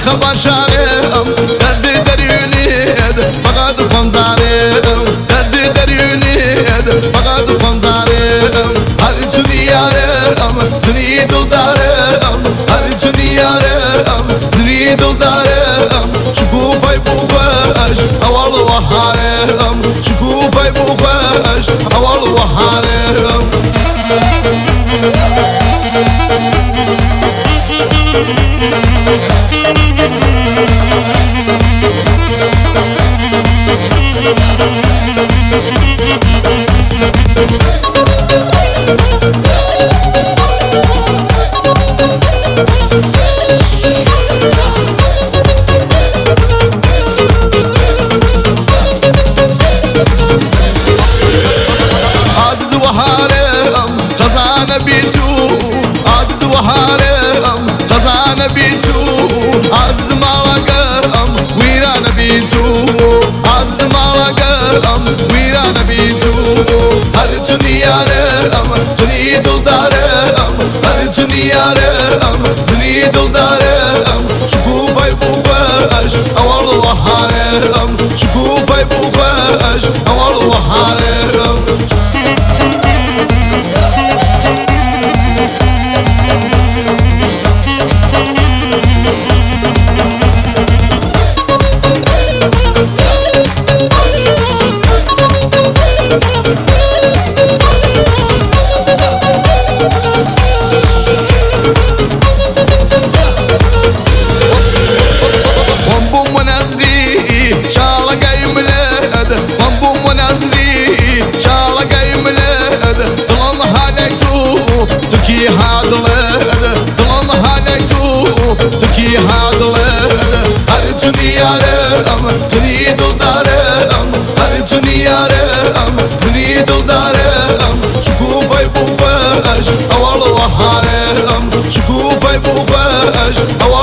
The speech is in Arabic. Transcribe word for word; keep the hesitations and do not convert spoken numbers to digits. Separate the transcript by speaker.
Speaker 1: خبا شارم درد دريونيد فقط خمزارم درد دريونيد فقط خمزارم هر توني يارم دني دلدارم هر توني يارم دني دلدارم شكوفي بوفاش أول وهارم شكوفي بوفاش أول وهارم عز وهارم خزانة بيتو عز وهارم خزانة بيتو عز مالقرم ويران بيتو عز مالقرم ويران بيتو هر توني يارم دني دلدارم هر توني يارم دني دلدارم شكوفي بوفاش أول وهارم شكوفي بوفاش أول وهارم بوم ونازلي شارق يملد ظلم هانيتو تكي هادلد ظلم هانيتو تكي هادلد هرتوني يارم دني دلدارم هرتوني يارم دني دلدارم شكوفي بوفاش أول وهارم شكوفي بوفاش أول